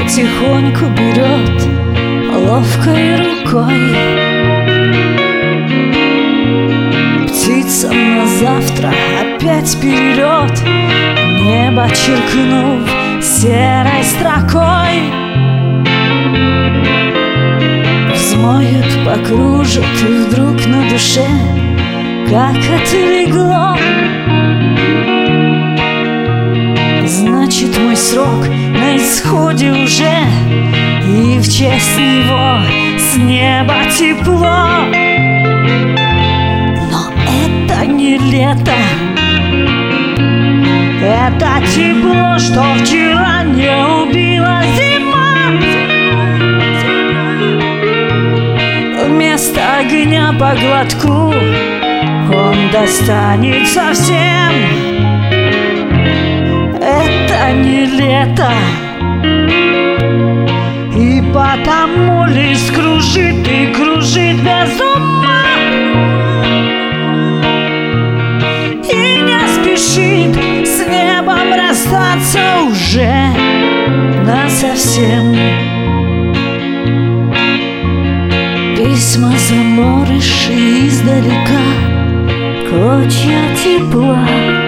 потихоньку берет ловкой рукой. Птицам на завтра опять перелет, небо черкнув серой строкой. Взмоют, покружат, и вдруг на душе как отлегло. Значит, мой срок на исходе уже, и в честь него с неба тепло. Но это не лето, это тепло, что вчера не убила зима. Вместо огня по глотку он достанет совсем. Это не лето, и потому лишь кружит и кружит без ума, и не спешит с небом расстаться уже насовсем. Письма заморыши издалека, клочья тепла.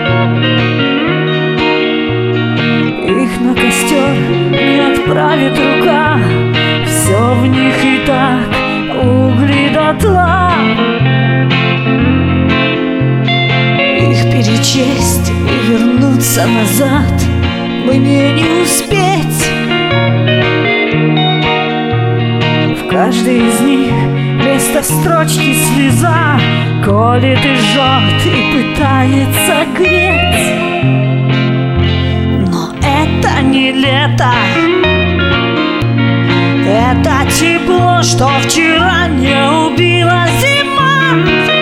Их на костер не отправит рука, все в них и так угли дотла. Их перечесть и вернуться назад мне не успеть. В каждой из них вместо строчки слеза колет и жжет и пытается греть. Это не лето, это тепло, что вчера не убила зима.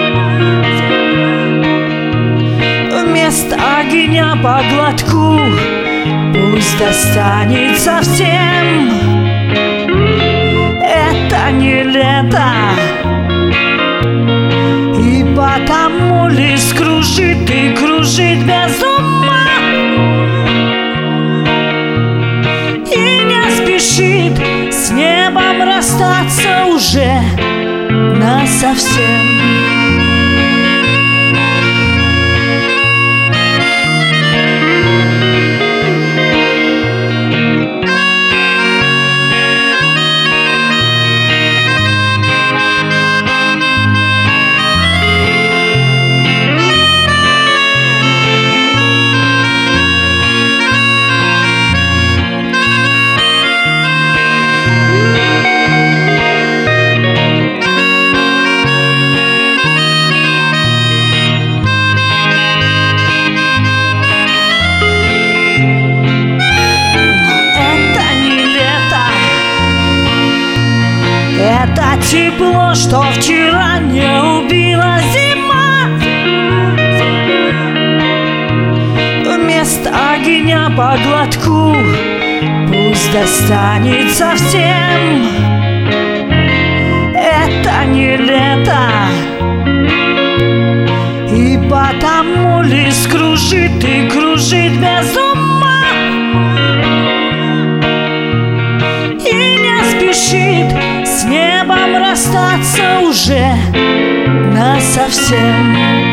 Вместо огня по глотку пусть достанет совсем. Это не лето, и потому лишь кружит и кружит без ума, спешит с небом расстаться уже насовсем. Это тепло, что вчера не убила зима. Вместо огня по глотку пусть достанет совсем. Это не лето, и потому лишь кружит и кружит без ума, и не спешит с небом расстаться уже насовсем.